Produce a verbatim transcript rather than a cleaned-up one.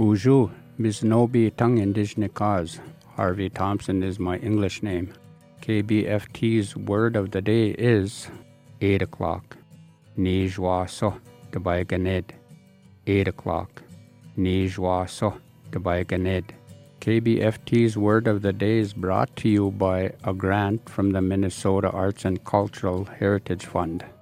Bonjour, Bisnobi Tung Indigenous Cause. Harvey Thompson is my English name. K B F T's word of the day is eight o'clock. Nijwa so Dabai eight o'clock. Nijwa so Dabai K B F T's word of the day is brought to you by a grant from the Minnesota Arts and Cultural Heritage Fund.